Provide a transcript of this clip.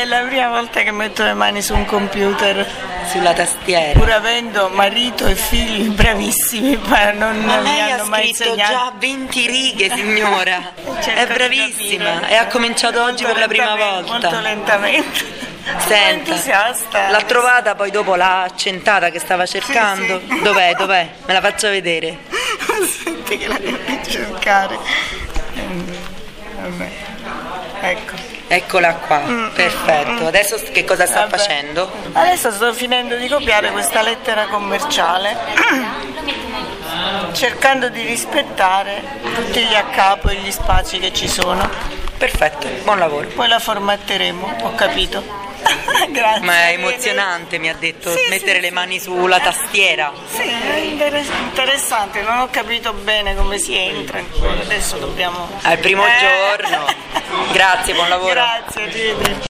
la prima volta che metto le mani su un computer, sulla tastiera. pur avendo marito e figli bravissimi, ma non Ma mi lei hanno ha mai scritto insegnato. già 20 righe, signora. Cerco È di bravissima capire. e ha cominciato oggi per la prima Molto volta. lentamente. Senta, Entusiasta. l'ha trovata, poi dopo l'ha accentata che stava cercando. Sì. Dov'è? Me la faccia vedere. Senti che la devo cercare. Vabbè. Ecco. Eccola qua, perfetto. Adesso che cosa sta Vabbè. facendo? Adesso sto finendo di copiare questa lettera commerciale, cercando di rispettare tutti gli a capo e gli spazi che ci sono. Perfetto, buon lavoro. Poi la formatteremo, ho capito. Grazie. Ma è emozionante, mi ha detto, Sì, mettere sì, le sì. mani sulla tastiera. Sì, è interessante, non ho capito bene come si entra. Adesso dobbiamo... Al primo giorno. Grazie, buon lavoro. Grazie, arrivederci.